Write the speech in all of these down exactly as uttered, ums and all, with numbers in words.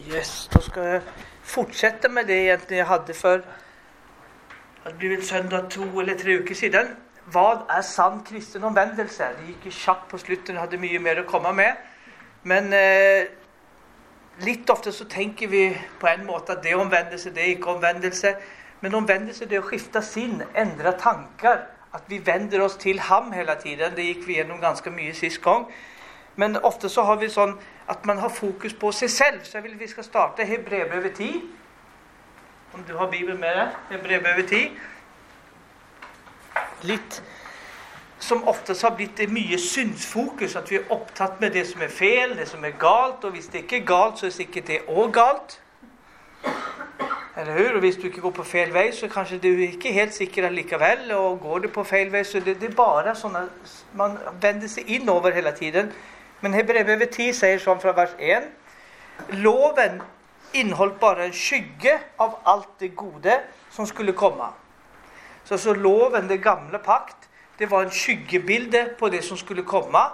Yes, då ska jag fortsätta med det egentligen jag hade för det blir väl söndag to eller tre uker siden. Vad är sann kristen omvändelse? Det gick i kjapt på slutten, hade mye mer å komme med. Men eh, litt ofte så tenker vi på en måte at det er omvendelse, det er ikke omvendelse. Men omvendelse det er å skifte sinn, endre tanker. At vi vender oss til ham hele tiden. Det gikk vi gjennom ganske mye sist gang. Men ofte så har vi sånn at man har fokus på seg selv. Så jeg vil vi skal starte Hebreerbrevet ti. Om du har Bibelen med deg. Hebreerbrevet ti. Litt som oftest har blitt det mye synsfokus. At vi er opptatt med det som er feil, det som er galt. Og hvis det ikke er galt, så er sikkert det også galt. Eller hur? Og hvis du ikke går på feil vei, så kanskje du ikke er helt sikker likevel. Og går du på feil vei, så det, det er bare sånn at man vender seg innover hele tiden. Men Hebreerbrevet ti sier sånn fra vers en. Loven inneholdt bare en skygge av alt det gode som skulle komme. Så, så loven, det gamle pakt, det var en skyggebilde på det som skulle komme.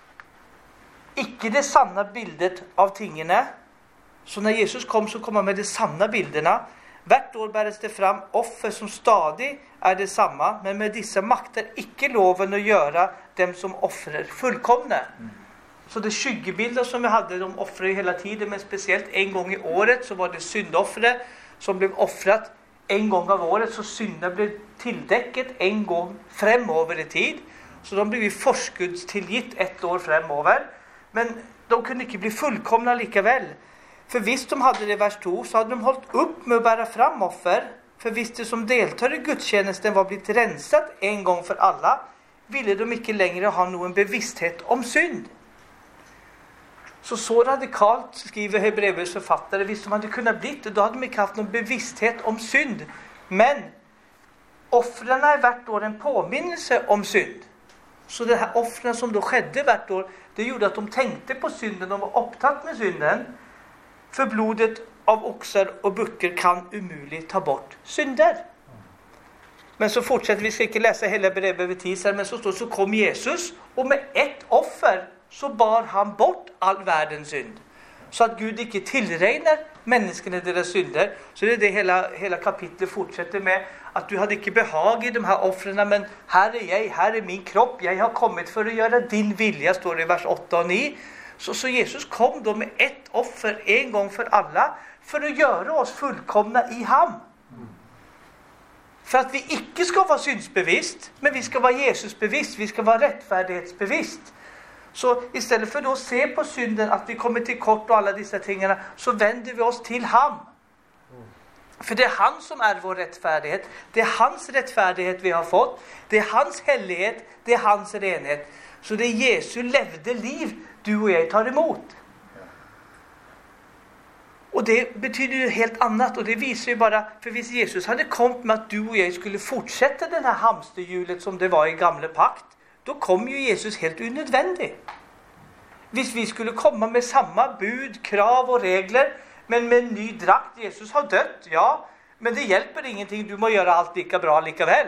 Ikke det sanne bildet av tingene. Så når Jesus kom, så kom han med de sanne bildene. Hvert år bæres det fram offer som stadig er det samme, men med disse makter ikke loven å gjøre dem som offrer fullkomne. Så det skyggebildet som vi hadde, de offrer hele tiden, men spesielt en gang i året, så var det syndoffere som ble offret en gang av året, så synder ble tildekket en gang fremover i tid. Så de ble vi forskuddstilgitt ett år fremover, men de kunne ikke bli fullkomne likevel. For hvis de hadde det vers to, så hadde de holdt opp med å bære fram offer. For hvis de som deltar i gudstjenesten var blitt renset en gang for alle, ville de ikke lenger ha noen bevissthet om synd. Så så radikalt, skriver Hebreerbrevets forfattere, hvis de hadde kunnet blitt, da hadde de ikke hatt noen bevissthet om synd. Men offrene er hvert år en påminnelse om synd. Så det her offrene som da skjedde hvert år, det gjorde at de tenkte på synden, de var opptatt med synden. For blodet av okser og bukker kan umulig ta bort synder. Men så fortsetter vi, skal ikke lese hele Hebreerbrevet ti, men så står så kom Jesus, og med ett offer så bar han bort all verdens synd. Så at Gud ikke tilregner menneskene deres synder. Så det er det hele, hele kapitlet fortsetter med, at du hadde ikke behag i de her offrene, men her er jeg, her er min kropp, jeg har kommet for å gjøre din vilje, står det i vers åtte og ni. Så, så Jesus kom da med ett offer en gang for alle, for å gjøre oss fullkomne i ham. For at vi ikke skal være synsbevisst, men vi skal være Jesusbevisst, vi skal være rettferdighetsbevisst. Så i stedet for å se på synden, at vi kommer til kort og alle disse tingene, så vender vi oss til ham. For det er han som er vår rettferdighet. Det er hans rettferdighet vi har fått. Det er hans hellighet. Det er hans renhet. Så det er Jesu levde liv du og jeg tar imot. Og det betyr jo helt annet. Og det viser jo bare, for hvis Jesus hadde kommet med at du og jeg skulle fortsette denne hamsterhjulet som det var i gamle pakt, da kom jo Jesus helt unødvendig. Hvis vi skulle komme med samme bud, krav og regler, men med en ny drakt, Jesus har dødt, ja, men det hjelper ingenting, du må gjøre alt like bra likevel.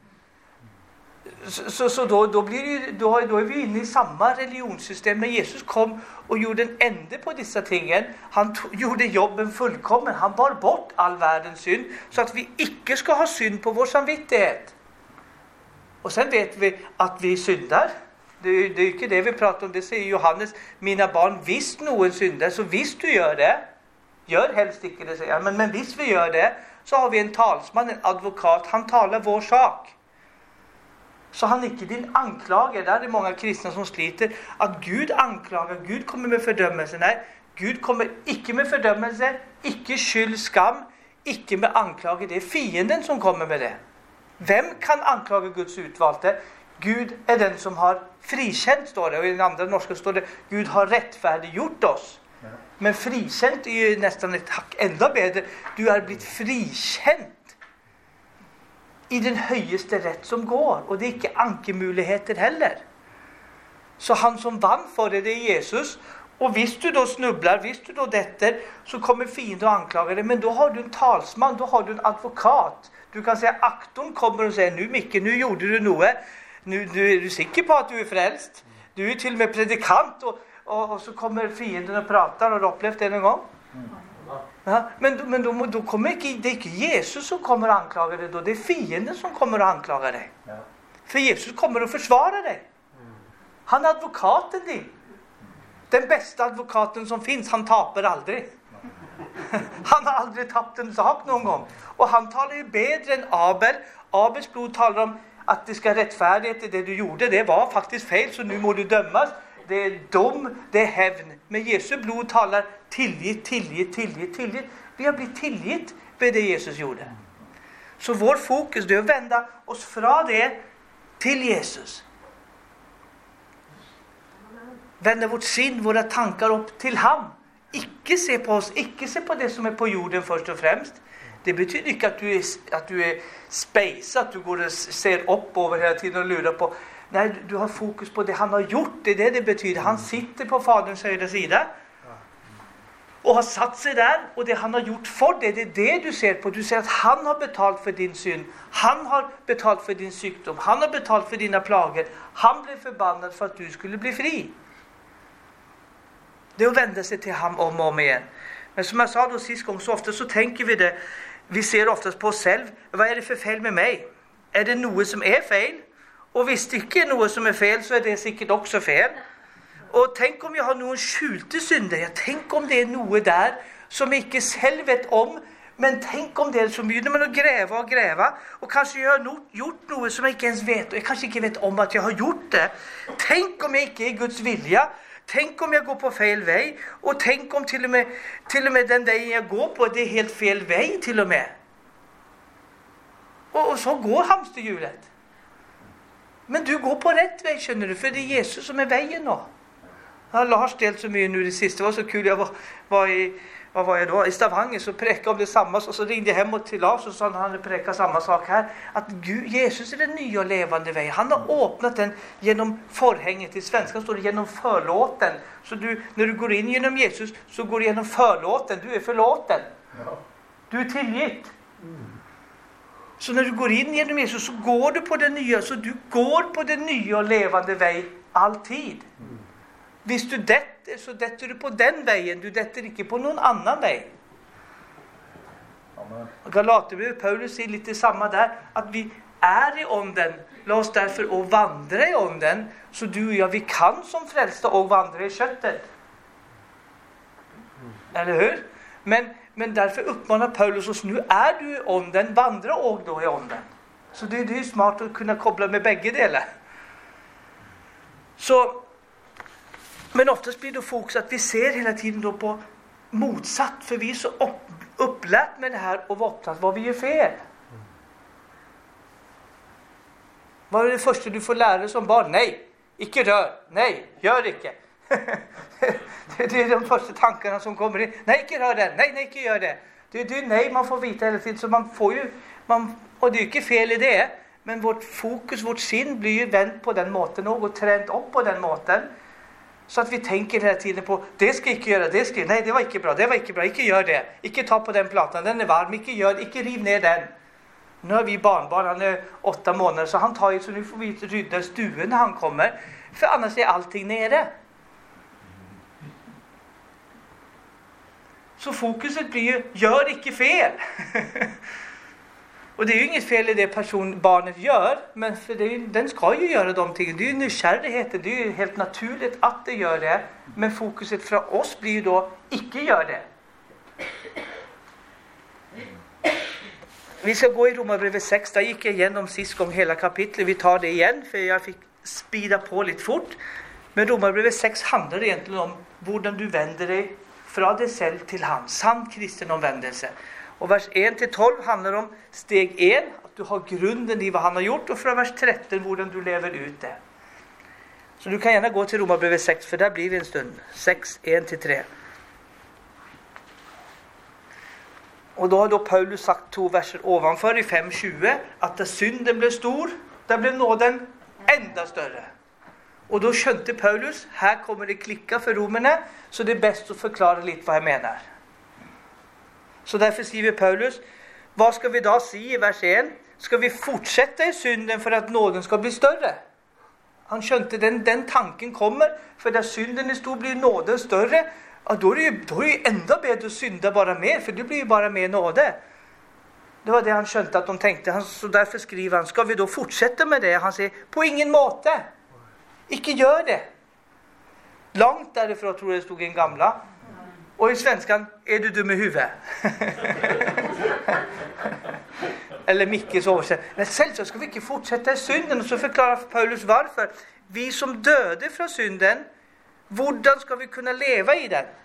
Så, så, så da, da, blir det, da, da er vi inne i samme religionssystem, men Jesus kom og gjorde en ende på disse tingene. Han to, gjorde jobben fullkommen, han bar bort all verdens synd, så at vi ikke skal ha synd på vår samvittighet. Og så vet vi at vi synder. Det, det er ikke det vi prater om. Det sier Johannes, mine barn, hvis noen synder, så hvis du gjør det, gjør helst ikke det, sier han. Men, men hvis vi gjør det, så har vi en talsmann, en advokat. Han taler vår sak. Så han er ikke din anklager. Der er det mange kristne som sliter. At Gud anklager, Gud kommer med fordømmelse. Nei, Gud kommer ikke med fordømmelse, ikke skyld, skam, ikke med anklage. Det er fienden som kommer med det. Hvem kan anklage Guds utvalgte? Gud er den som har frikjent, står det. Og i den andre norske står det, Gud har rettferdiggjort oss. Men frikjent er jo nesten et hakk enda bedre. Du er blitt frikjent i den høyeste rett som går. Og det er ikke ankemuligheter heller. Så han som vant for det, det er Jesus. Og hvis du da snubler, hvis du da detter, så kommer fienden og anklager det. Men da har du en talsmann, da har du en advokat. Du kan si, aktoren kommer og sier, nu Mikke, nu gjorde du noe. Nu, nu er du sikker på at du er frelst. Du er til og med predikant, og, og, og så kommer fienden og prater. Har du opplevd det noen gang? Ja, men men då, då kommer ikke, det är inte Jesus som kommer att anklaga dig då. Det är fienden som kommer att anklaga dig. Ja. För Jesus kommer att försvara dig. Han är advokaten din. Den bästa advokaten som finns, han taper aldrig. Han har aldrig tappat en sak någon gång. Och han talar ju bättre än Abel. Abels blod talar om att det ska rättfärdighet i det du gjorde. Det var faktiskt fel, så nu må du dömas. Det är dom, det är hävn. Men Jesu blod talar tillgitt, tillgitt, tillgitt, tillgitt. Vi har blivit tillgitt med det Jesus gjorde. Så vår fokus är att vända oss från det till Jesus. Vända vårt sinn, våra tankar upp till ham. Icke se på oss, icke se på det som är på jorden först och främst. Det betyder inte att du är, att du är space, att du går och ser upp över hela tiden och lurar på. Nej, du har fokus på det han har gjort. Det är det det betyder. Han sitter på faderns högra sida och har satt sig där. Och det han har gjort för det, det är det du ser på. Du ser att han har betalt för din synd. Han har betalt för din sjukdom. Han har betalt för dina plager. Han blev förbannad för att du skulle bli fri. Det är att vända sig till ham om och om igen. Men som jag sa då sist gång, så ofta så tänker vi det. Vi ser oftast på oss själv. Vad är det för fel med mig? Är det något som är fel? Och hvis det ikke er noe som er fel, så er det sikkert også fel. Og tenk om jeg har noen skjulte synder. Ja, tenk om det er noe der som jeg ikke selv vet om. Men tenk om det er så begynner man å greve og greve. Og kanskje jeg har no- gjort noe som jeg ikke ens vet. Og jeg kanskje ikke vet om at jeg har gjort det. Tenk om jeg ikke er Guds vilja. Tenk om jeg går på fel vei. Og tenk om til og med, til og med den veien jeg går på, det er helt fel vei til og med. Og, og så går hamsterhjulet. Men du går på rätt väg, känner du, för det är Jesus som är vägen då. Ja, Lars delt så mycket nu det sista, det var så kul. Jag var, var i, vad var jag då? I Stavanger, så präckade om det samma, och så ringde jag hem till Lars och sa han hade präckat samma sak här. Att Gud, Jesus är den nya och levande vägen. Han har öppnat den genom förhänget. I svenska står det genom förlåten. Så du, när du går in genom Jesus, så går du genom förlåten. Du är förlåten. Du är tillgitt. Så när du går in genom Jesus, så går du på den nya, så du går på den nya och levande väg alltid. Mm. Hvis du detter, så detter du på den vägen, du detter inte på någon annan väg. Amen. Galaterbrevet, Paulus säger lite samma där, att vi är i ånden, låt oss därför och vandra i ånden, så du och jag, vi kan som frälsta och vandra i köttet. Mm. Eller hur? Men Men därför uppmanar Paulus oss, nu är du i ånden, vandra och då i ånden. Så det, det är smart att kunna koppla med bägge delar. Så, men oftast blir det fokus att vi ser hela tiden då på motsatt. För vi är så upp, upplärt med det här och vattnat vad vi gör fel. Vad är det första du får lära dig som barn? Nej, icke rör. Nej, gör icke. Det är de första tankarna som kommer in. Nej, inte rör det. Nej, nej, inte gör det. Det, det är nej man får vita hela tiden. Så man får ju, man, och det är inte fel i det. Men vårt fokus, vårt sinn blir ju vänt på den måten och tränat upp på den måten. Så att vi tänker hela tiden på, det ska inte göra, det ska, nej det var inte bra, det var inte bra, inte gör det. Inte ta på den platan, den är varm, inte gör, inte riv ner den. Nu har vi barnbarn, han är åtta månader, så han tar ju, så nu får vi rydda stuen när han kommer. För annars är allting nere. Så fokuset blir ju, gör inte fel. Och det är ju inget fel i det person barnet gör, men för det är, den ska ju göra de ting. Det är ju nysgjerrigheten, det är ju helt naturligt att det gör det. Men fokuset från oss blir ju då, icke gör det. Vi ska gå i Romarbrevet sex, där gick jag igenom sist gång hela kapitlet. Vi tar det igen, för jag fick spida på lite fort. Men Romarbrevet sex handlar egentligen om hur du vänder dig från dig själv till han. Sann kristen omvändelse. Och vers ett till tolv handlar om steg ett, att du har grunden i vad han har gjort. Och från vers tretton, hur du lever ut det. Så du kan gärna gå till Romarbrevet sex, för där blir vi en stund. sex, ett till tre. Och då har då Paulus sagt två verser ovanför i fem tjugo att där synden blev stor, där blev nåden ända större. Och då skönte Paulus, här kommer det klicka för romerna, så det är bäst att förklara lite vad jag menar. Så därför skriver Paulus, vad ska vi då säga i vers ett? Ska vi fortsätta i synden för att nåden ska bli större? Han skönte den, den tanken kommer, för där synden är stor blir nåden större. Ja, då är det ju, då är det ju ända bättre att synda bara mer, för det blir ju bara mer nåde. Det var det han skönte att de tänkte. Han, så därför skriver han, ska vi då fortsätta med det? Han säger, på ingen måte. Icke gör det. Långt därifrån tror jag det stod i en gamla. Och i svenskan, är du dum i huvudet? Eller Mickes översättning. Men självklart ska vi inte fortsätta i synden. Och så förklarar Paulus varför. Vi som döde från synden, hvordan ska vi kunna leva i den?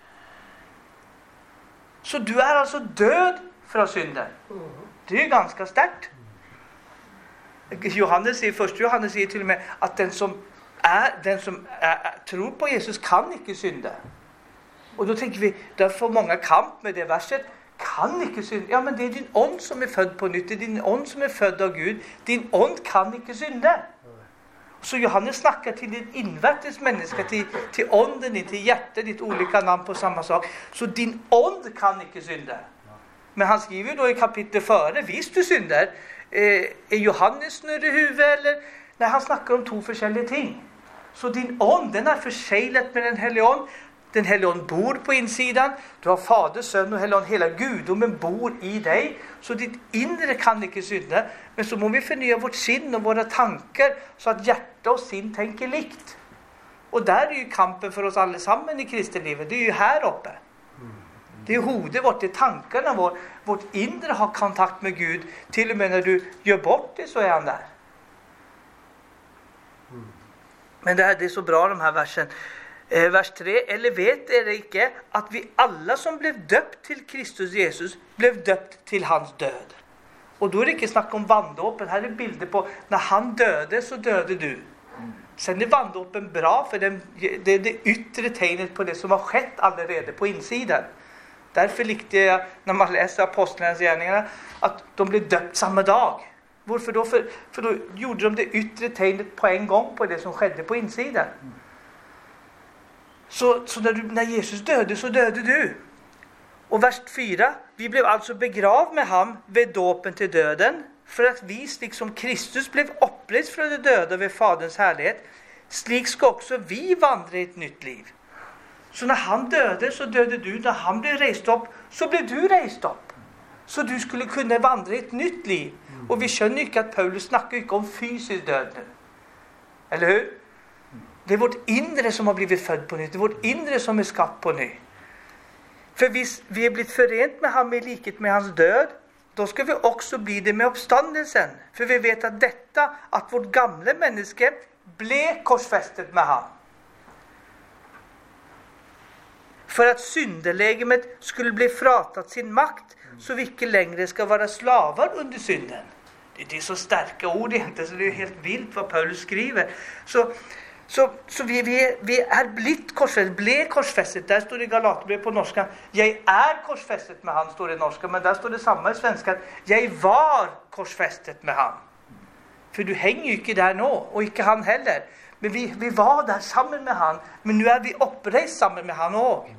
Så du är alltså död från synden. Det är ju ganska starkt. Johannes säger, först Johannes säger till och med att den som, är, den som är, tror på Jesus kan inte synda. Och då tänker vi, där får många kamp med det verset. Kan inte synda. Ja, men det är din ånd som är född på nytt. Det är din ånd som är född av Gud. Din ånd kan inte synda. Så Johannes snackar till din invärtes människa, till, till ånden, till hjärtat, ditt olika namn på samma sak. Så din ånd kan inte synda. Men han skriver då i kapitlet före, visst du synder, eh, är Johannes snurr i huvudet eller? När han snackar om två olika ting. Så din ånd, den är förseglat med den helige ånd. Den helige ånd bor på insidan. Du har fader, son och helige ånd. Hela gudomen bor i dig. Så ditt inre kan inte synda. Men så må vi förnya vårt sinn och våra tankar så att hjärta och sinn tänker likt. Och där är ju kampen för oss allesammans i kristenlivet. Det är ju här uppe. Det är hodet vårt, det är tankarna vår. Vårt inre har kontakt med Gud. Till och med när du gör bort det så är han där. Men det, här, det är så bra de här versen. Eh, vers tre. Eller vet er inte att vi alla som blev döpt till Kristus Jesus blev döpt till hans död. Och då är det inte snack om vanddåpen. Här är bilder på när han döde så döde du. Sen är vanddåpen bra för den, det är det yttre tegnet på det som har skett allerede på insidan. Därför likte jag när man läser apostlarnas gärningar att de blev döpt samma dag. Varför då? För, för då gjorde de det yttre tegnet på en gång på det som skedde på insidan. Så, så när, du, när Jesus döde så döde du. Och vers fyra. Vi blev alltså begravd med ham vid dåpen till döden. För att vi, liksom Kristus, blev upprest från de döda vid faderns härlighet. Slik ska också vi vandra i ett nytt liv. Så när han döde så döde du. När han blev rest upp så blev du rest upp. Så du skulle kunna vandra i ett nytt liv. Och vi skönner inte att Paulus snackar inte om fysisk död nu. Eller hur? Det är vårt inre som har blivit född på nytt. Det är vårt inre som är skapt på nytt. För vi, vi är blivit förent med ham i likhet med hans död. Då ska vi också bli det med uppståndelsen. För vi vet att detta, att vårt gamla människa blev korsfästet med ham. För att syndelägemet skulle bli fratat sin makt. Så vi inte längre ska vara slavar under synden. Det är så starka ord egentligen. Så det är helt vilt vad Paulus skriver. Så... Så, så vi, vi, vi är blivit korsfästet, blev korsfästet. Där står det i Galaterbrevet på norska. Jag är korsfästet med han, står det i norska. Men där står det samma i svenska. Jag var korsfästet med han. För du hänger ju inte där nu. Och inte han heller. Men vi, vi var där samman med han. Men nu är vi upprest samman med han också.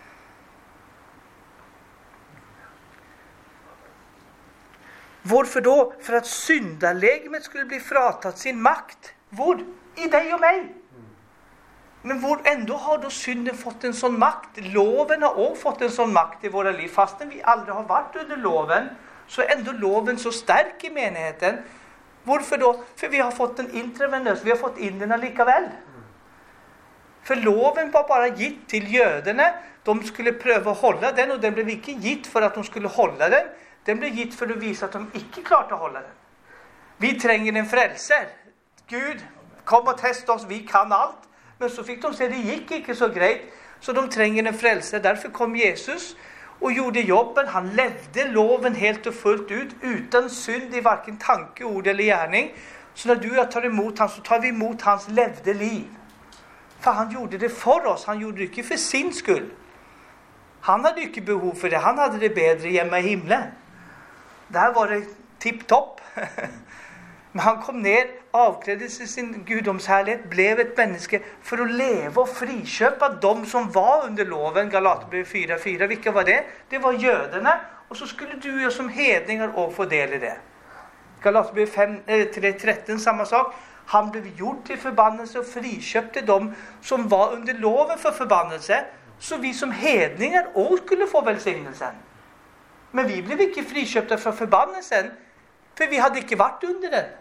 Varför då? För att syndalägemet skulle bli fratat sin makt. Var? I dig och mig. Men vår ändå har då synden fått en sån makt. Loven har också fått en sån makt i våra liv. Fastän vi aldrig har varit under loven, så är ändå loven så stark i menigheten. Varför då? För vi har fått en intravenös. Vi har fått in den likaväl. För loven var bara gitt till jöderna. De skulle pröva att hålla den. Och den blev inte gitt för att de skulle hålla den. Den blev gitt för att visa att de inte klart att hålla den. Vi tränger en frälser. Gud, kom och testa oss, vi kan allt. Men så fick de se, det gick inte så grejt. Så de tränger en frälse. Därför kom Jesus och gjorde jobben. Han levde loven helt och fullt ut. Utan synd i varken tanke, ord eller gärning. Så när du och jag tar emot han, så tar vi emot hans levde liv. För han gjorde det för oss. Han gjorde det inte för sin skull. Han hade inte behov för det. Han hade det bättre hemma i himlen. Där var det tipptopp. Men han kom ner, avklädde sig sin gudomshärlighet, blev ett människa för att leva och friköpa de som var under loven. Galaterbrevet fyra fyra. Vilka var det? Det var jöderna. Och så skulle du och jag som hedningar också få del i det. Galaterbrevet tre tretton, samma sak. Han blev gjort till förbannelse och friköpte de som var under loven för förbannelse. så vi som hedningar också skulle få välsignelsen. Men vi blev inte friköpta från förbannelsen, för vi hade inte varit under den.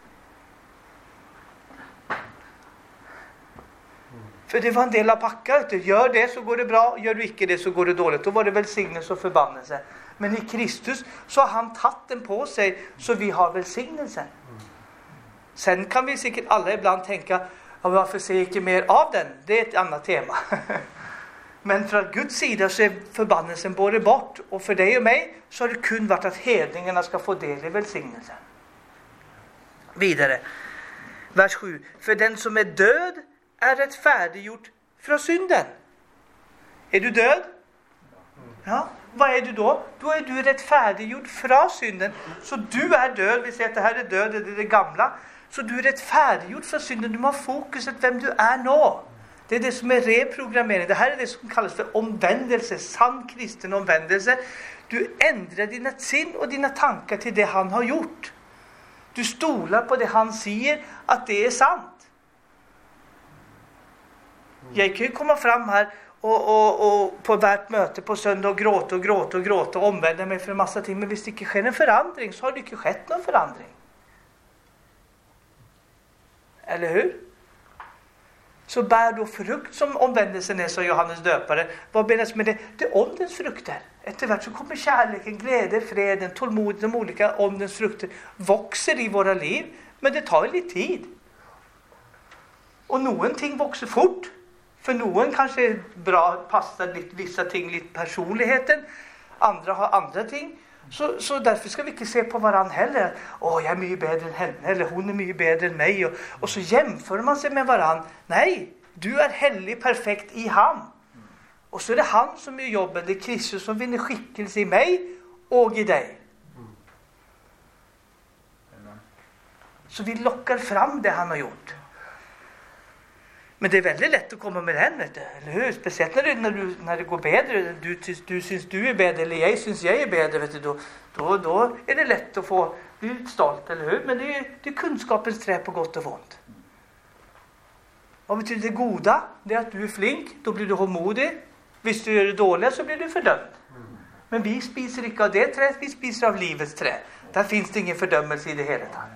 För det var en del av pakket. Gör det så går det bra, gör du inte det så går det dåligt. Då var det välsignelse och förbannelse. Men i Kristus så har han tagit den på sig, så vi har välsignelsen. Sen kan vi säkert alla ibland tänka, ja, varför ser jag inte mer av den? Det är ett annat tema. Men från Guds sida så är förbannelsen både bort. Och för dig och mig så har det kun varit att hedningarna ska få del i välsignelsen. Vidare, vers sju. För den som är död är rättfärdiggjort från synden. Är du död? Ja. Vad är du då? Då är du rättfärdiggjord från synden. Så du är död. Vi säger att det här är död, det är det gamla. Så du är rättfärdiggjord från synden. Du har fokuset vem du är nu. Det är det som är reprogrammering. Det här är det som kallas för omvändelse. Sann kristen omvändelse. Du ändrar dina sinn och dina tankar till det han har gjort. Du stolar på det han säger att det är sant. Jag kan ju komma fram här och, och, och på hvert möte på söndag och gråta och gråta och gråta och omvända mig för en massa ting. Men hvis det inte sker en förändring så har det inte skett någon förändring. Eller hur? Så bär då frukt som omvändelsen är, sa Johannes döpare. Vad menas med det? Det är åndens frukter. Efterhvert så kommer kärleken, glädje, freden, tålmod, de olika åndens frukter växer i våra liv. Men det tar lite tid. Och någonting växer fort. För någon kanske är bra, passar lite, vissa ting, lite personligheten. Andra har andra ting. Så, så därför ska vi inte se på varann heller. Åh, jag är mycket bättre än henne. Eller hon är mycket bättre än mig. Och, och så jämför man sig med varann. Nej, du är hellig, perfekt i han. Och så är det han som gör jobbet. Det är Kristus som vinner skickelse i mig och i dig. Så vi lockar fram det han har gjort. Men det är väldigt lätt att komma med den, vet du, eller hur? Speciellt när det, när du, när det går bättre. Du, du syns du är bättre, eller jag syns jag är bättre, vet du. Då, då, då är det lätt att få bli stolt, eller hur? Men det är, det är kunskapens trä på gott och ont. Vad betyder det goda? Det är att du är flink, då blir du hållmodig. Hvis du gör det dåliga så blir du fördömd. Men vi spiser inte av det träet, vi spiser av livets trä. Där finns det ingen fördömelse i det hela taget.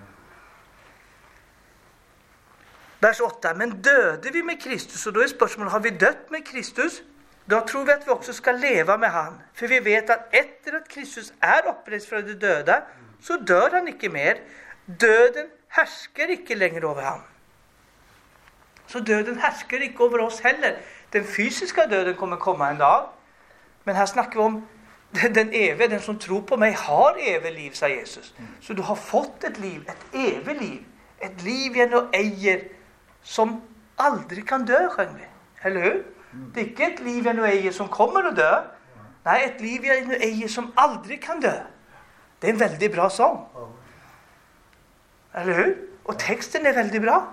Vers åtta. Men döde vi med Kristus, och då är spörsmålet, har vi dött med Kristus? Då tror vi att vi också ska leva med han. För vi vet att efter att Kristus är upprest från de döda, så dör han inte mer. Döden härskar inte längre över han. Så döden härskar inte över oss heller. Den fysiska döden kommer komma en dag. Men här snackar vi om den eviga, den som tror på mig har evigt liv, sa Jesus. Så du har fått ett liv, ett evigt liv. Ett liv jag nu äger som aldrig kan dö, sjöng vi. Eller hur? Det är inte ett liv jag nu äger som kommer att dö. Nej, ett liv jag nu äger som aldrig kan dö. Det är en väldigt bra sång. Eller hur? Och texten är väldigt bra.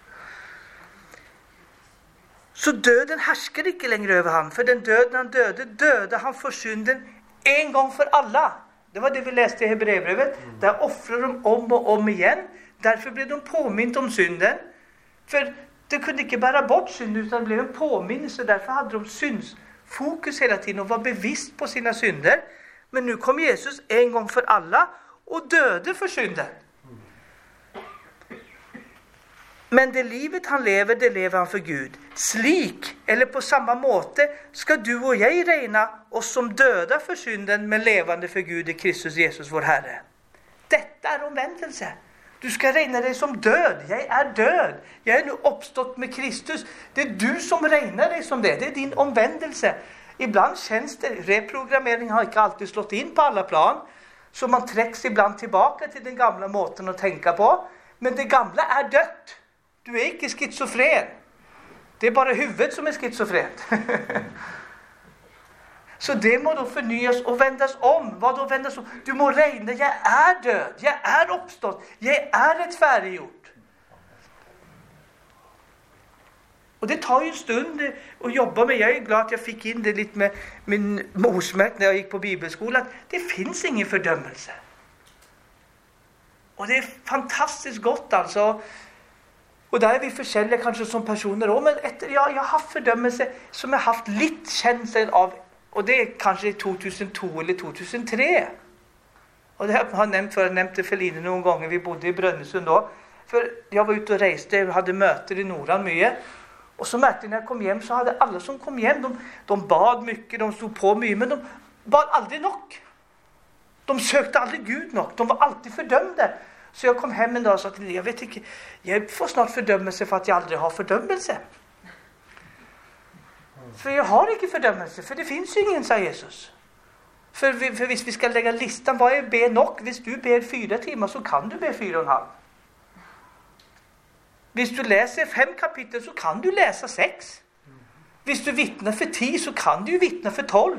Så döden härskar inte längre över han. För den döden han döde, döde han för synden en gång för alla. Det var det vi läste i Hebreerbrevet. Där offrar de om och om igen. Därför blev de påmint om synden. För det kunde inte bära bort synden, utan det blev en påminnelse. Därför hade de synsfokus hela tiden och var bevisst på sina synder. Men nu kom Jesus en gång för alla och döde för synden. Men det livet han lever, det lever han för Gud. Slik, eller på samma måte, ska du och jag regna oss som döda för synden, men levande för Gud i Kristus Jesus vår Herre. Detta är omvändelse. Du ska regna dig som död. Jag är död. Jag är nu uppstått med Kristus. Det är du som regnar dig som det. Det är din omvändelse. Ibland känns det, reprogrammering har inte alltid slått in på alla plan. Så man träcks ibland tillbaka till den gamla måten att tänka på. Men det gamla är dött. Du är inte schizofren. Det är bara huvudet som är schizofrent. Så det må då förnyas och vändas om. Vad då vändas om? Du må regna, jag är död. Jag är uppstått. Jag är rättfärdiggjort. Och det tar ju en stund att jobba med. Jag är glad att jag fick in det lite med min morsmärk när jag gick på bibelskolan. Det finns ingen fördömelse. Och det är fantastiskt gott alltså Og der er vi forskjellige kanskje som personer også, men etter, ja, jeg har haft fordømmelse som jeg har haft litt kjensel av, og det er kanskje i to tusen to eller to tusen tre. Og det har jeg nevnt før, jeg nevnte Feline noen ganger, vi bodde i Brønnøysund da, for jeg var ute og reiste, jeg hadde møter i Nordland mye, og så mærkte jeg når jeg kom hjem, så hadde alle som kom hjem, de, de bad mye, de stod på mye, men de bad aldri nok. De søkte aldri Gud nok, de var alltid fordømte. Så jeg kom hjem en dag og sa til dem, jeg vet ikke, jeg får snart fordømmelse for at jeg aldri har fordømmelse. For jeg har ikke fordømmelse, for det finnes ingen, sa Jesus. For, vi, for hvis vi skal legge listan, hva er be nok? Hvis du ber fire timer, så kan du be fire og en halv. Hvis du leser fem kapitler, så kan du lese seks. Hvis du vittner for ti, så kan du vittne for tolv.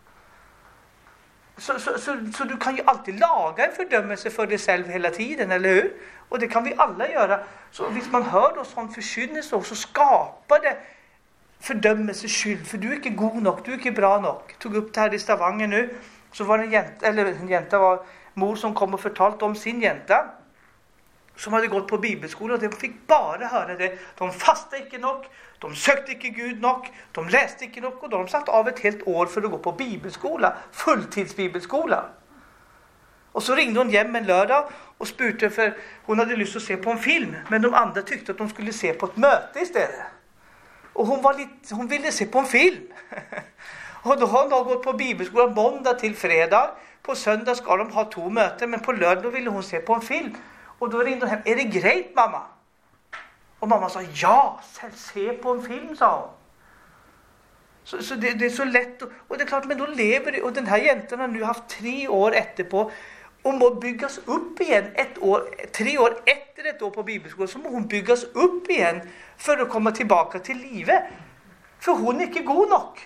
Så, så, så, så du kan jo alltid lage en fordømmelse for deg selv hele tiden, eller hur? Og det kan vi alle gjøre. Så hvis man hører oss sånn forkynnelse, så skaper det fordømmelse skyld, for du er ikke god nok, du er ikke bra nok. Jeg tok opp det her i Stavanger nå, så var det en jente, eller en jente var mor som kom og fortalte om sin jente, som hadde gått på bibelskole, og de fikk bare høre det. De fastet ikke nok, de søkte ikke Gud nok, de leste ikke nok, og de satt av et helt år for å gå på bibelskole, fulltidsbibelskole. Og så ringte hun hjem en lørdag og spurte, for hun hadde lyst til å se på en film, men de andre tykte at de skulle se på et møte i stedet. Og hun, var litt, hun ville se på en film. Og da har hun da gått på bibelskole måndag til fredag. På søndag skal de ha to møter, men på lørdag ville hun se på en film. Og da ringte hun hjem, er det greit, mamma? Og mamma sa, ja, selv se på en film, sa hun. Så, så det, det er så lett, og, og det er klart, men da lever det, og denne jenten har nu haft tre år etterpå, og må bygges opp igjen et år, tre år etter et år på bibelskolen, så må hun bygges opp igjen for å komme tilbake til livet. For hun er ikke god nok.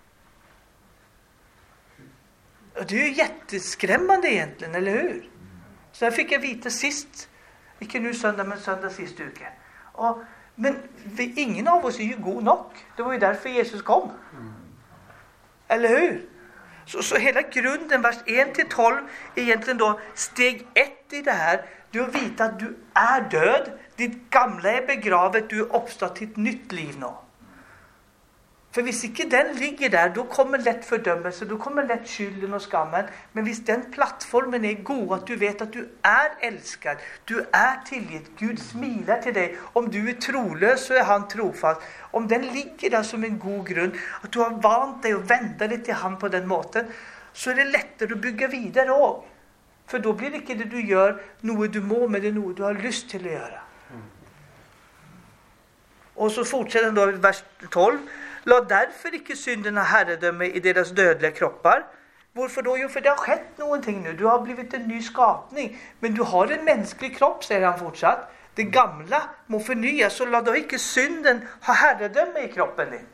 Og det er jo jätteskrämmande egentligen, eller hur? Så jeg fikk jeg vite sist, ikke nu søndag, men søndag sist uke. Og, men vi, ingen av oss er jo god nok. Det var jo derfor Jesus kom. Eller hur? Så, så hela grunden, vers ett till tolv, är egentligen då steg ett i det här. Du har vite att du är död. Ditt gamla är begravet. Du är uppstått till ett nytt liv nu. För hvis ikke den ligger der, då kommer lett fordømmelse, då kommer lett skylden og skammen. Men hvis den plattformen er god, at du vet at du er elsket, du er tilgitt, Gud smiler til deg. Om du er troløs, så er han trofast. Om den ligger der som en god grunn, at du har vant deg å vende deg til han på den måten, så er det lettere å bygge videre også. For da blir det ikke det du gjør noe du må, men det er noe du har lyst til å gjøre. Og så fortsetter han da i vers tolv. La derfor ikke syndene herredømme i deres dødelige kropper. Hvorfor då? Jo, for det har skjedd noen ting nu. Du har blivit en ny skapning. Men du har en menneskelig kropp, sier han fortsatt. Det gamle må fornyes, så la da ikke synden ha herredømme i kroppen din.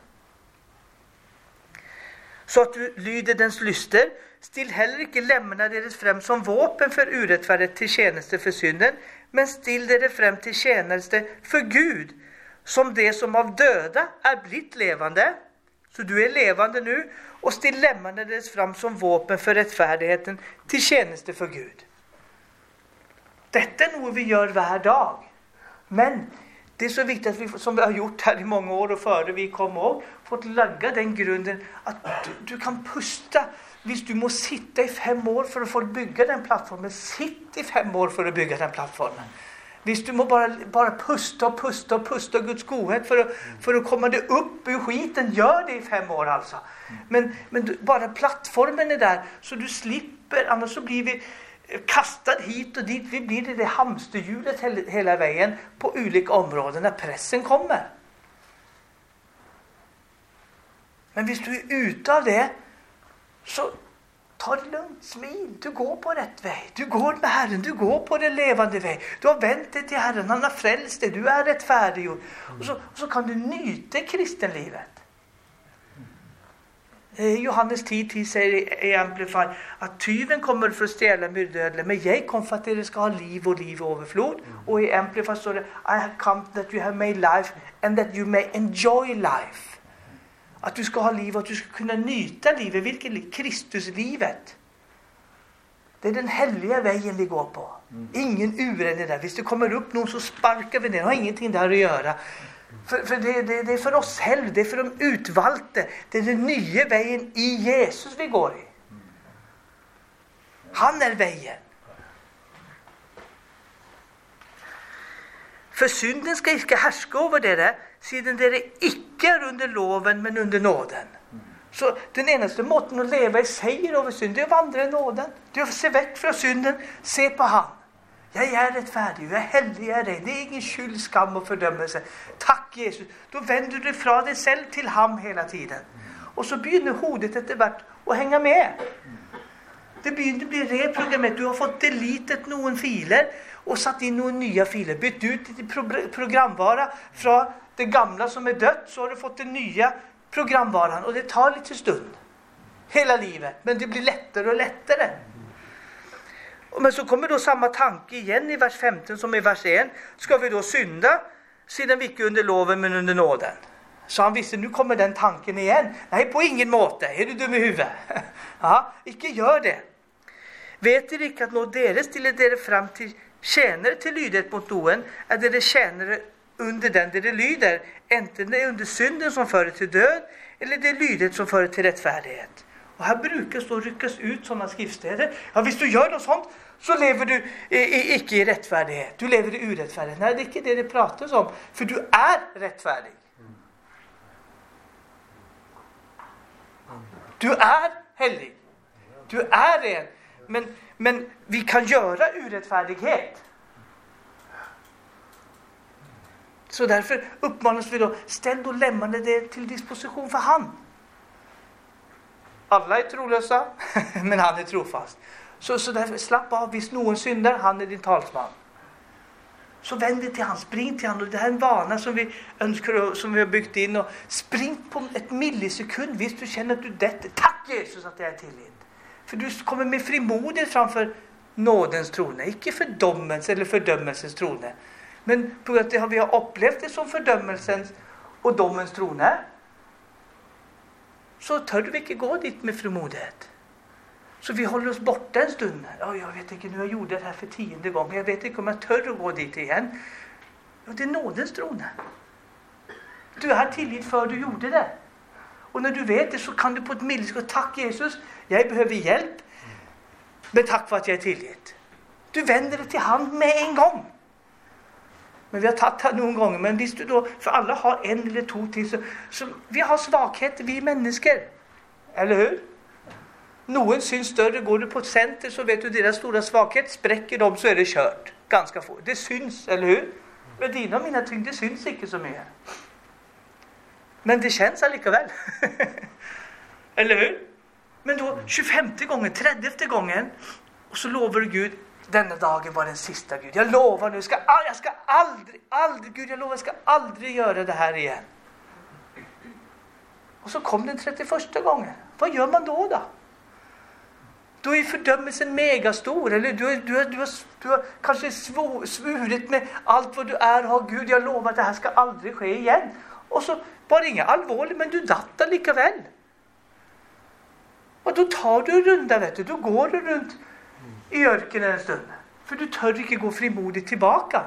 Så at du lyder dens lyster. Still heller ikke lemmene deres frem som våpen for urettferdighet til tjeneste for synden, men still dere frem til tjeneste for Gud, som det som av døde er blitt levende, så du er levende nu, og still lemmene deres fram som våpen for rettferdigheten til tjeneste for Gud. Dette er noe vi gjør hver dag. Men det er så viktig at vi, som vi har gjort her i mange år, og før vi kom også, fått lagge den grunnen at du, du kan puste. Hvis du må sitte i fem år for å få bygge den plattformen, sitt i fem år for å bygge den plattformen. Hvis du må bare, bare puste og puste og puste av Guds godhet for å, for å komme deg opp i skiten, gjør det i fem år altså. Men, men du, bare plattformen er der, så du slipper, annars så blir vi kastet hit og dit. Vi blir det, det hamsterhjulet hele, hele veien på ulike områder når pressen kommer. Men hvis du er ute av det, så ta det lugnt, smil. Du går på rett vei. Du går med Herren. Du går på den levende vei. Du har vendt deg til Herren. Han har frelst deg. Du er rettferdiggjort. Og så, og så kan du nyte kristenlivet. Eh, Johannes ti ti sier i Amplify at tyven kommer for å stjele, myrde, ødelegge, men jeg kom for at dere skal ha liv og liv og overflod. Og i Amplify står det I have come that you have made life and that you may enjoy life. At du skal ha liv, at du skal kunne nyte livet. Hvilket liv? Kristuslivet. Det är den helliga vägen vi går på. Ingen uren där. Hvis det kommer upp någon så sparkar vi ner. Det har ingenting där att göra. För, för det, det, det är för oss själva. Det är för de utvalgte. Det är den nya vägen i Jesus vi går i. Han är vägen. För synden ska inte härska över dere, siden dere icke är under loven men under nåden. Så den enaste måten att leva i seger över synden, det är att vandra i nåden. Det är att se väck från synden, se på han. Jag är rättfärdig, jag är hellig, jag är ren. Det är ingen skyld, skam och fördömelse. Tack Jesus. Då vänder du från dig själv till ham hela tiden. Och så begynner hodet efter vart att hänga med. Det begynner bli reprogrammerat. Du har fått deletet någon filer och satt in några nya filer. Bytt ut ditt programvara från det gamla som är dött, så har du fått den nya programvaran. Och det tar lite stund. Hela livet. Men det blir lättare och lättare. Men så kommer då samma tanke igen i vers femton som i vers ett. Ska vi då synda sedan vi icke under loven men under nåden? Så han visste, nu kommer den tanken igen. Nej, på ingen måte. Är du dum i huvudet? Ja, icke gör det. Vet er ikke at når dere stiller dere fram til tjenere til lydighet mot noen, er dere tjenere under den dere lyder, enten det är under synden som fører till död, eller det är lydighet som fører till rättfärdighet. Och här brukar då ryckas ut sådana skriftsteder. Ja, hvis du gör något sånt, så lever du i, i, icke i rättfärdighet. Du lever i urättfärdighet. Nej, det är inte det det pratas om. För du är rättfärdig. Du är hellig. Du är ren. Men, men vi kan göra urättfärdighet. Så därför uppmanas vi då, ställ då lämnande det till disposition för han. Alla är trolösa, men han är trofast. Så, så därför slapp av, hvis någon syndar, han är din talsman. Så vänd dig till han, spring till han. Och det här är en vana som vi önskar, som vi har byggt in. Och spring på ett millisekund, hvis du känner att du detta. Tack Jesus att jag är tillgitt. För du kommer med frimodighet framför nådens trone. Icke för domens eller fördömelsens trone. Men på att det har vi har upplevt det som fördömelsens och domens trone, så tör vi inte gå dit med frimodighet. Så vi håller oss borta en stund. Ja, jag vet inte, nu har jag gjort det här för tionde gången. Jag vet inte om jag tör att gå dit igen. Ja, det är nådens trone. Du har tillit för du gjorde det. Och när du vet det så kan du på ett millisekund, tack Jesus, jag behöver hjälp. Men tack för att jag är tillit. Du vänder dig till hand med en gång. Men vi har tagit det någon gånger. Men visst du då, för alla har en eller två till. Så, så vi har svagheter, vi är människor. Eller hur? Någon syns större, går du på ett center så vet du deras stora svaghet. Spräcker dem så är det kört. Ganska få. Det syns, eller hur? Men dina och mina tyngd, det syns inte så mycket. Men det känns allikeväl. Eller hur? Men då tjugofemte gången, trettiofte gången. Och så lovar Gud, denna dagen var den sista Gud. Jag lovar nu, jag ska, jag ska aldrig, aldrig, Gud jag lovar, jag ska aldrig göra det här igen. Och så kom den trettioförsta gången. Vad gör man då då? Då är fördömelsen megastor. Eller du, du, du, du, har, du har kanske svor, svurit med allt vad du är. Har Gud, jag lovar att det här ska aldrig ske igen. Och så var det inga allvarligt, men du dattar lika väl. Och då tar du en runda, vet du. Då går du runt i örken en stund. För du tör inte gå frimodigt tillbaka.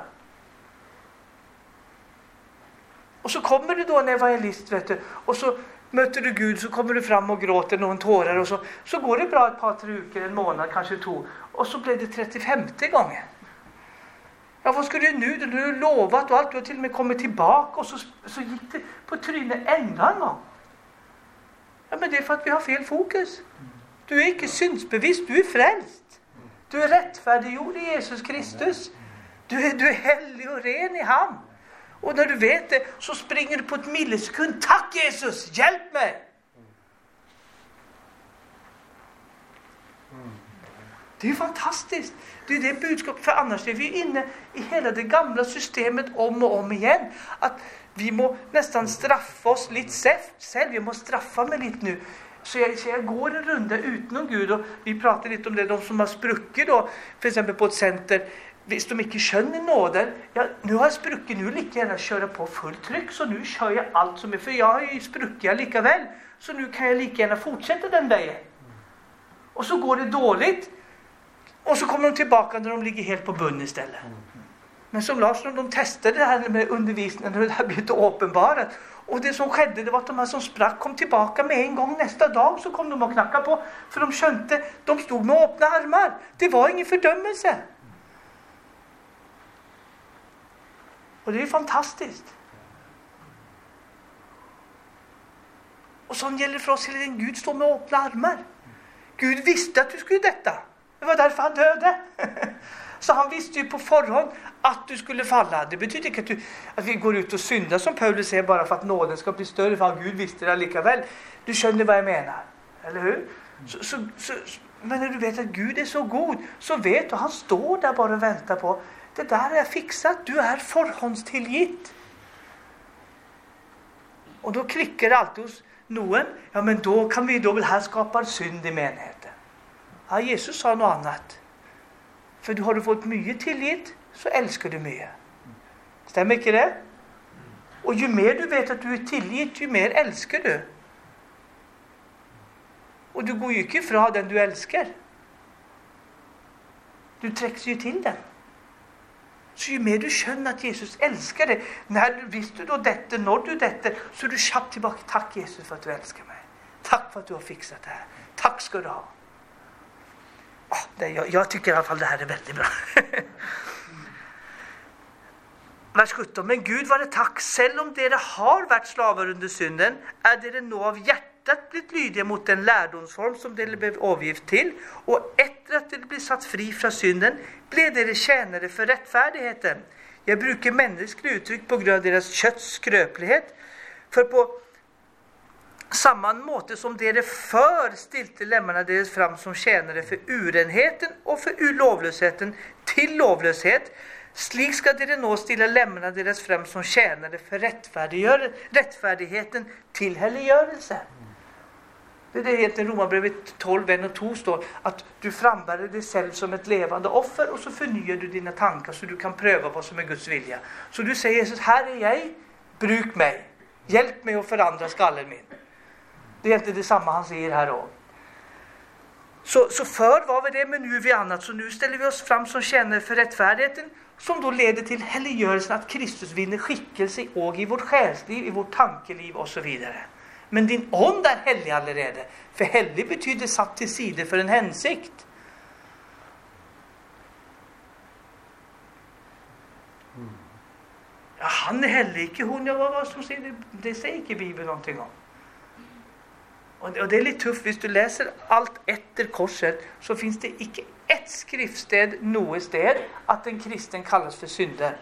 Och så kommer du då en evangelist, vet du. Och så möter du Gud, så kommer du fram och gråter någon tårar. Och så, så går det bra ett par, tre veckor, en månad, kanske två. Och så blev det trettiofemte gången. Ja, vad ska du nu? Du har lovat och allt. Du har till och med kommit tillbaka. Och så, så gick det på trynet ända en gång. Ja, men det är för att vi har fel fokus. Du är inte synsbevis, du är frälst. Du är rättfärdiggjord i Jesus Kristus. Du är, du är helig och ren i han. Och när du vet det så springer du på ett millisekund. Tack Jesus, hjälp mig! Det är ju fantastiskt. Det är det budskapet. För annars är vi inne i hela det gamla systemet om och om igen. Att vi må nästan straffa oss lite själv. Vi må straffa mig lite nu. Så jag, så jag går en runda utan Gud. Och vi pratar lite om det. De som har spruckit då. För exempel på ett center. Hvis de inte skönner nåden. Ja, nu har jag spruckit. Nu lika gärna köra på fullt tryck. Så nu kör jag allt som är. För jag har ju spruckit lika väl. Så nu kan jag lika gärna fortsätta den vägen. Och så går det dåligt. Och så kommer de tillbaka när de ligger helt på bunnen istället. Men som Lars, när de testade det här med undervisningen, när det här blev uppenbarat. Och det som skedde, det var att de här som sprack kom tillbaka med en gång. Nästa dag så kom de och knacka på. För de skönte, de stod med öppna armar. Det var ingen fördömelse. Och det är fantastiskt. Och så gäller för oss hela tiden. Gud står med öppna armar. Gud visste att du skulle detta. Det var därför han döde. Så han visste ju på förhand att du skulle falla. Det betyder inte att, du, att vi går ut och syndar som Paulus säger bara för att nåden ska bli större. För Gud visste det lika väl. Du känner vad jag menar. Eller hur? Så, så, så, men när du vet att Gud är så god så vet du, han står där bara och väntar på. Det där är fixat. Du är förhandstillgitt. Och då klickar det alltid hos någon. Ja, men då kan vi då väl här skapa synd i menigheten. Ja, Jesus sa något annat. För du har du fått mycket tillgitt så älskar du mycket. Stämmer inte det? Och ju mer du vet att du är tillgitt, ju mer älskar du. Och du går ju inte ifrån den du älskar. Du träcks ju till den. Så ju mer du känner att Jesus älskar dig, när du visste då detta, när du detta, så är du tjapp tillbaka. Tack Jesus för att du älskar mig. Tack för att du har fixat det här. Tack ska du ha. Oh, det, jag, jag tycker i alla fall det här är väldigt bra. Vers sjutton. Men Gud var det tack, selv om dere har varit slavar under synden, är dere nå av hjärtat blivit lydiga mot den lärdomsform som dere blev avgift till, och efter att dere blev satt fri från synden, blev dere tjänare för rättfärdigheten. Jag brukar mänskliga uttryck på grund av deras kötts skröplighet, för på samma måte som dere för stilte lemmarna deras fram som tjänare för urenheten och för ulovlösheten till lovlöshet, slik ska dere nå stilla lemmarna deras fram som tjänare för rättfärdigheten till helliggörelse. Det är det heter Romarbrevet tolv, en och två står, att du frambär dig själv som ett levande offer och så förnyar du dina tankar så du kan pröva vad som är Guds vilja. Så du säger Jesus, här är jag, bruk mig, hjälp mig att förändra skallen min. Det är inte detsamma han säger här då. Så, så för var vi det, men nu är vi annat. Så nu ställer vi oss fram som tjänare för rättfärdigheten, som då leder till helliggörelsen, att Kristus vinner skickelse och i vårt själsliv, i vårt tankeliv och så vidare. Men din ånd är hellig allerede. För hellig betyder satt till sida för en hänsikt. Ja, han är hellig, inte hon. Ja, vad som säger det, det säger inte Bibeln någonting om. Och det är lite tufft, hvis du läser allt efter korset, så finns det inte ett skriftsted, något sted, att en kristen kallas för synder.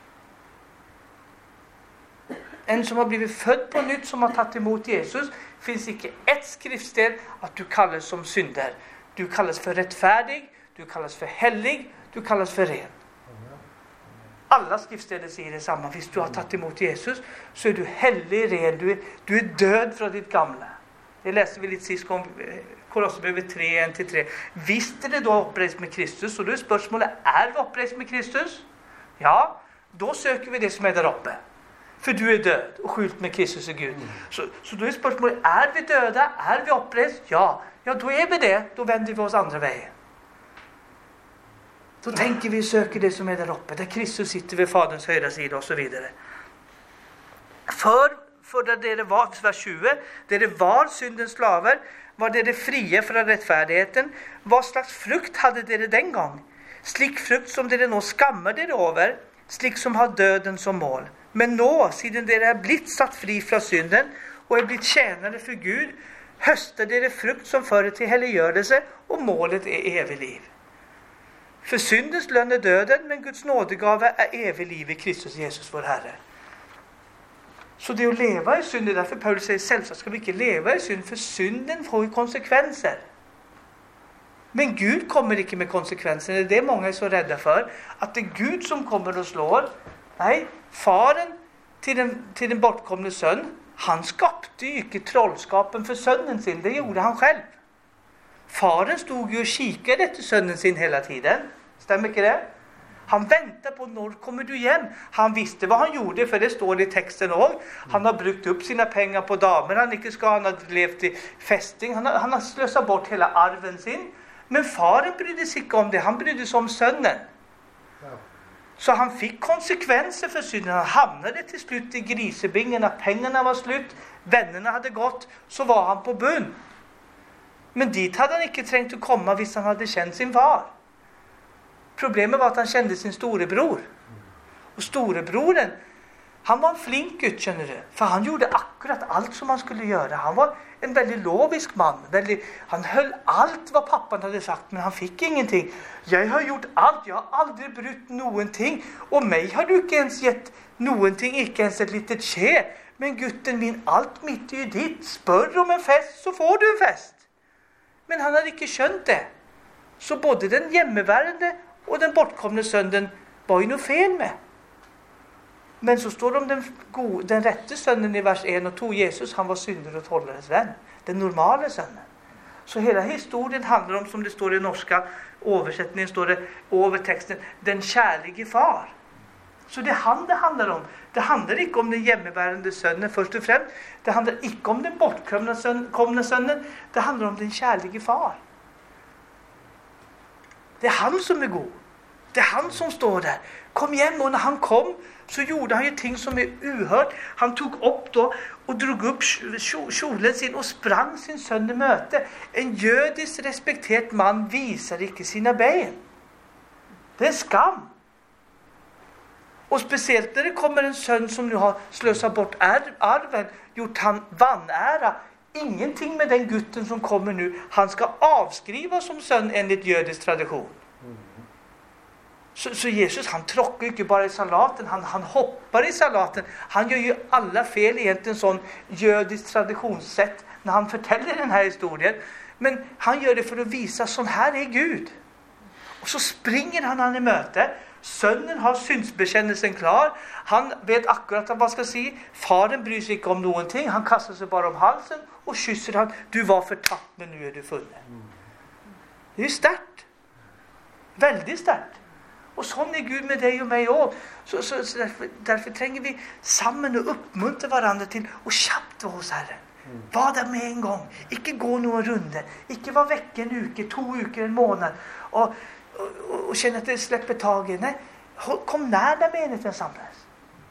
En som har blivit född på nytt, som har tagit emot Jesus, finns inte ett skriftsted att du kallas som synder. Du kallas för rättfärdig, du kallas för hellig, du kallas för ren. Alla skriftsteder säger detsamma. Hvis du har tagit emot Jesus, så är du hellig, ren, du är, du är död från ditt gamla. Det läste vi lite sist om Kolosserbrevet tre, en till tre. Visste det då upprest med Kristus? Och då är spörsmålet, är vi upprest med Kristus? Ja, då söker vi det som är där uppe. För du är död och skyllt med Kristus och Gud. Så, så då är spörsmålet, är vi döda? Är vi upprest? Ja, ja då är vi det. Då vänder vi oss andra vägen. Då tänker vi söker det som är där uppe. Där Kristus sitter vid Faderns högra sida och så vidare. För För där det var, vers tjugo, där det var syndens slaver, var det det fria från rättfärdigheten. Vad slags frukt hade det den gång? Slik frukt som det nå skammar det över, slik som har döden som mål. Men nå, siden det är blivit satt fri från synden och är blivit tjänare för Gud, höstar det frukt som för till helliggörelse, och målet är evig liv. För syndens lön är döden, men Guds nådegave är evig liv i Kristus Jesus vår Herre. Så det är att leva i synd, är därför Paulus säger självklart ska vi inte leva i synd, för synden får ju konsekvenser. Men Gud kommer inte med konsekvenser. Det är det många är så rädda för, att det är Gud som kommer och slår. Nej, faren till den, till den bortkomne son, han skapte ju inte trollskapen för sonen sin, det gjorde han själv. Faren stod ju och kikade efter sonen sin hela tiden. Stämmer inte det? Han väntar på när kommer du igen. Han visste vad han gjorde, för det står i texten också. Han har brukt upp sina pengar på damer han inte ska. Han har levt i fästing. Han har, han har slösat bort hela arven sin. Men faren brydde sig inte om det. Han brydde sig om sönnen. Så han fick konsekvenser för synden. Han hamnade till slut i grisebingen. När pengarna var slut, vännerna hade gått, så var han på bön. Men dit hade han inte trängt att komma hvis han hade känt sin far. Problemet var att han kände sin storebror. Och storebroren, han var en flink Gud, känner du. För han gjorde akkurat allt som han skulle göra. Han var en väldigt logisk man. Väldigt, han höll allt vad pappan hade sagt, men han fick ingenting. Jag har gjort allt, jag har aldrig brutit någonting. Och mig har du inte ens gett någonting, inte ens ett litet tje. Men gutten min, allt mitt är ju ditt. Spör om en fest så får du en fest. Men han hade inte känt det. Så både den hjemmevärende och den bortkomne sönden var ju något fel med. Men så står det om den, gode, den rätte sönnen i vers ett och två. Jesus, han var synder och hållares vän. Den normala sönnen. Så hela historien handlar om, som det står i norska översättningen, står det över texten, den kärlige far. Så det han det handlar om. Det handlar inte om den hjemmebärande sönnen först och främst. Det handlar inte om den bortkomna sön, sönnen. Det handlar om den kärlige far. Det är han som är god. Det är han som står där. Kom hem, och när han kom så gjorde han ju ting som är uhört. Han tog upp då och drog upp kjolen sin och sprang sin son i möte. En jødisk respektert man visar inte sina ben. Det är skam. Och speciellt när det kommer en son som nu har slösat bort arven, gjort han vanära. Ingenting med den gutten som kommer nu. Han ska avskrivas som son enligt jødisk tradition. Så, så Jesus, han tråckar inte bara i salaten, han, han hoppar i salaten. Han gör ju alla fel egentligen sån jødisk traditionssätt när han förtäller den här historien. Men han gör det för att visa, sån här är Gud. Och så springer han han i möte. Sönnen har synsbekännelsen klar. Han vet akkurat vad man ska säga. Faren bryr sig inte om någonting. Han kastar sig bara om halsen och kysser han. Du var förtapt, men nu är du funnen. Det är ju starkt. Väldigt starkt. Och sån är Gud med dig och mig också. Så, så, så därför, därför tränger vi samman och uppmuntra varandra till och tjappt hos Herren. Mm. Var där med en gång. Icke gå några runder. Icke var vecka, en uke, två uker, en månad. Och, och, och, och känna att det släpper taget. Nej, kom nära menigheten samlas.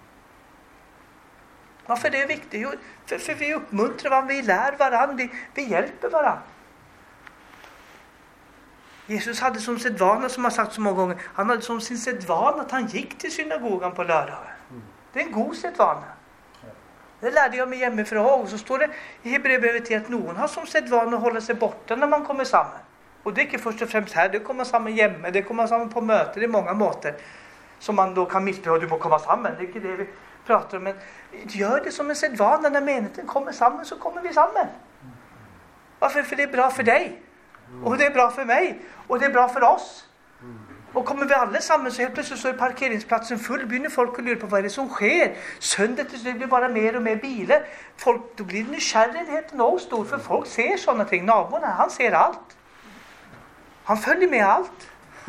Varför det är viktigt? Jo, för, för vi uppmuntrar varandra, vi lär varandra, vi, vi hjälper varandra. Jesus hade som sedvana, som har sagt så många gånger, han hade som sin sedvana att han gick till synagogan på lördagar. Det är en god sedvana. Det lärde jag mig hemifrån. Och så står det i Hebreerbrevet till att någon har som sedvana att hålla sig borta när man kommer samman. Och det är inte först och främst här, det kommer samman hemma, det kommer samman på möten, det är många måter som man då kan missbruka, du må komma samman, det är inte det vi pratar om. Men gör det som en sedvana, när menigheten kommer samman så kommer vi samman. Varför? För det är bra för dig. Och det är bra för mig. Och det är bra för oss. Och kommer vi alla samman så helt plötsligt så är parkeringsplatsen full. Börjar folk och lurar på vad är det som sker. Söndag till slut blir bara mer och mer bilar. Folk, då blir nysgjerrigheten nog stor. För folk ser sådana ting. Naboen, han ser allt. Han följer med allt.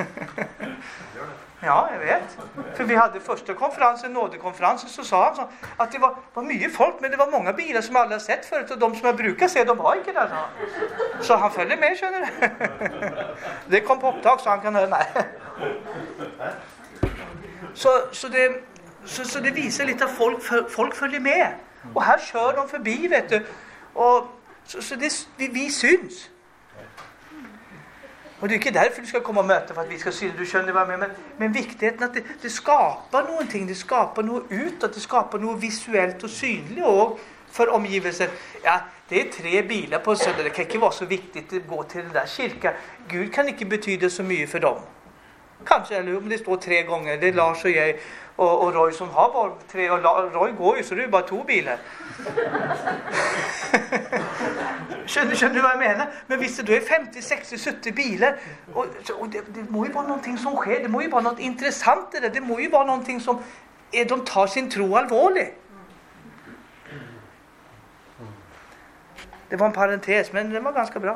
Ja, jag vet. För vi hade första konferensen, nådekonferensen, så sa han så, att det var, var mycket folk, men det var många bilar som alla sett förut. Och de som jag brukar se, de var inte där. Så, så han följer med, känner du. Det kom på upptag så han kan höra mig. Så, så, det, så, så det visar lite att folk, folk följer med. Och här kör de förbi, vet du. Och, så så det, vi, vi syns. Och det är inte därför du ska komma och möta, för att vi ska se, du känner vad med, men, men viktigheten att det, det skapar någonting, det skapar något utåt, det skapar något visuellt och synligt och för omgivelsen. Ja, det är tre bilar på söndag, det kan inte vara så viktigt att gå till den där kyrkan. Gud kan inte betyda så mycket för dem. Kanske, eller om det står tre gånger, det är Lars och jag och, och Roy som har varit tre, och Roy går ju så det är bara två bilar. Känner, känner du vad jag menar? Men visst, då är femtio, sextio, sjuttio bilar. Och, och det, det må ju vara någonting som sker. Det må ju vara något intressant i det. Det må ju vara någonting som är, de tar sin tro allvarligt. Det var en parentes, men den var ganska bra.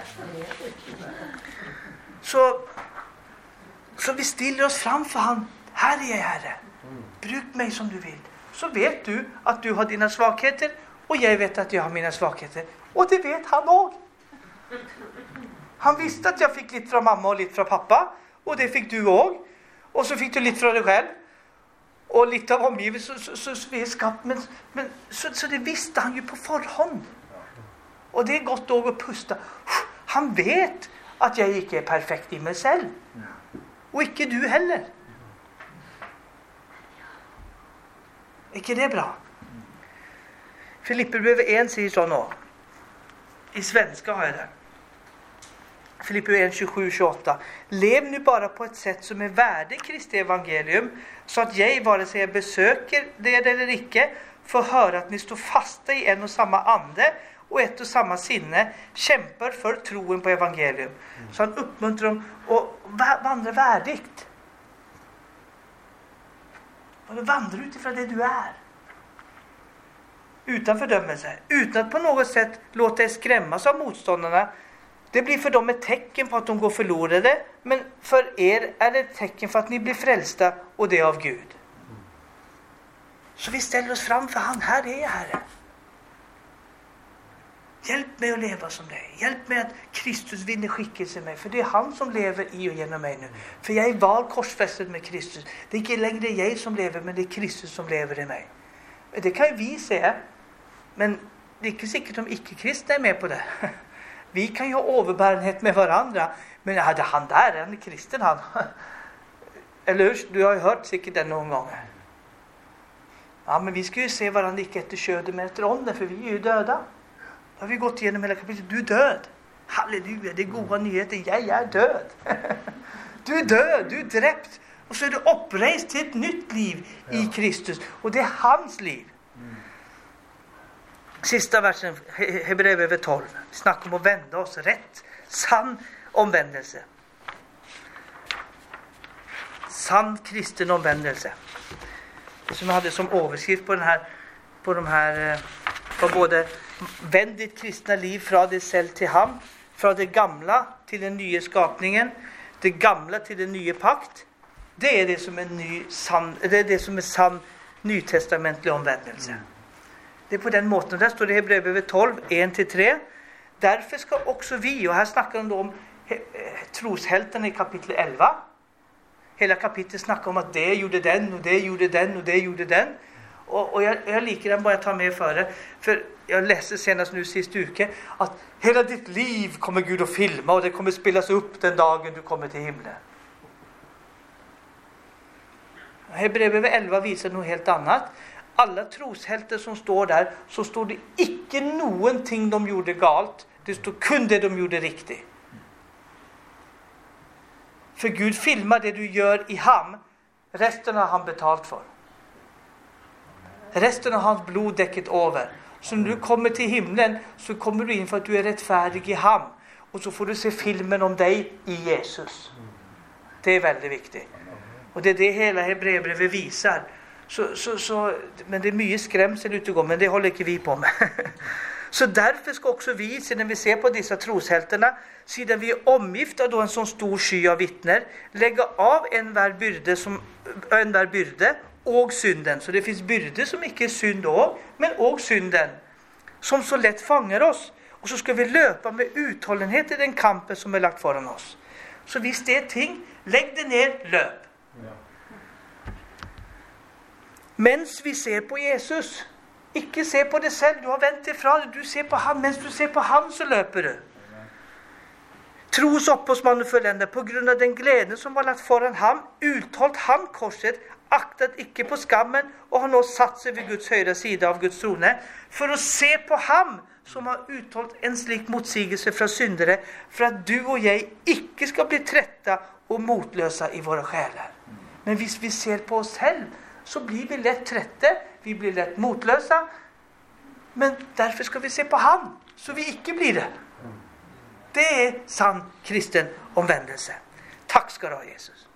Så, så vi stiller oss framför han. Här är jag, Herre. Bruk mig som du vill. Så vet du att du har dina svagheter. Och jag vet att jag har mina svagheter. Och det vet han också. Han visste att jag fick lite från mamma och lite från pappa. Och det fick du också. Och så fick du lite från dig själv. Och lite av omgivelsen. Så, så, så, så vi är skapt. Men, men, så, så det visste han ju på förhand. Och det är gott då att pusta. Han vet att jag inte är perfekt i mig själv. Och inte du heller. Ikke det bra? Filipperbrevet en säger så nå. I svenska har jag det. Filipperbrevet en, tjugosju tjugoåtta. Lev nu bara på ett sätt som är värdigt Kristi evangelium, så att jag, vare sig jag besöker det eller icke, får höra att ni står fasta i en och samma ande och ett och samma sinne, kämpar för troen på evangelium. Så han uppmuntrar dem att vandra värdigt. Och vandra utifrån det du är. Utan fördömelse. Utan att på något sätt låta dig skrämmas av motståndarna. Det blir för dem ett tecken på att de går förlorade. Men för er är det ett tecken för att ni blir frälsta, och det av Gud. Så vi ställer oss fram för han. Här är jag, Herre. Hjälp mig att leva som dig. Hjälp mig att Kristus vinner skickelse i mig. För det är han som lever i och genom mig nu. För jag är var korsfästet med Kristus. Det är inte längre jag som lever, men det är Kristus som lever i mig. Det kan ju vi se. Men det är inte säkert om icke-kristna är med på det. Vi kan ju ha överbärenhet med varandra. Men ja, det han där, han är kristen han. Eller hur? Du har ju hört säkert den någon gång. Ja, men vi ska ju se varandra icke efter ködet men efter ånden. För vi är ju döda. Då har vi gått igenom hela kapitlet. Du är död. Halleluja, det är goda nyheter. Jag är död. Du är död, du är dräpt. Och så är du upprest till ett nytt liv i Kristus. Och det är hans liv. Sista versen, Hebreerbrevet tolv. Vi snackar om att vända oss rätt. Sann omvändelse. Sann kristen omvändelse. Som jag hade som överskrift på den här, på de här, på både vänd ditt kristna liv från det själv till ham, från det gamla till den nya skapningen, det gamla till den nya pakt. Det är det som är ny sann, det är det som är sann nytestamentlig omvändelse. Det är på den måten. Där står det i Hebreerbrevet tolv, ett till tre. Därför ska också vi, och här snackar de om troshältarna i kapitel elva. Hela kapitlet snackar om att det gjorde den och det gjorde den och det gjorde den. Och, och jag, jag liker den bara ta med för det. För jag läste senast nu sist uke att hela ditt liv kommer Gud att filma och det kommer spelas upp den dagen du kommer till himlen. Hebreerbrevet elva visar något helt annat. Alla troshälter som står där, så står det icke någonting de gjorde galt. Det står kun det de gjorde riktigt. För Gud filmar det du gör i ham. Resten har han betalt för. Resten har hans blod däcket över. Så när du kommer till himlen så kommer du in för att du är rättfärdig i ham. Och så får du se filmen om dig i Jesus. Det är väldigt viktigt. Och det är det hela Hebreerbrevet visar. Så, så, så, men det är mycket skrämsel utegång, men det håller inte vi på med. Så därför ska också vi, sedan vi ser på dessa troshälterna, sedan vi är omgiftade av en sån stor sky av vittner, lägga av en var byrde, som, en var byrde och synden. Så det finns byrde som inte är synd och, men och synden, som så lätt fångar oss. Och så ska vi löpa med uthållenhet i den kampen som är lagt föran oss. Så visst det är ting, lägg det ner, löp. Mens vi ser på Jesus. Ikke se på det selv. Du har vänt ifrån det. Du ser på han. Mens du ser på han så löper du. Tros opphavsmann og fullender. På grund av den gleden som var lagt foran ham, utholdt han korset, aktet ikke på skammen, og har nå satt sig vid Guds høyre side av Guds trone, for å se på ham som har utholdt en slik motsigelse fra syndere, for at du og jeg ikke skal bli tretta og motløsa i våra själar. Men hvis vi ser på oss selv, så blir vi lätt trette, vi blir lätt motlösa. Men därför ska vi se på han, så vi inte blir det. Det är sann kristen omvändelse. Tack ska du ha, Jesus.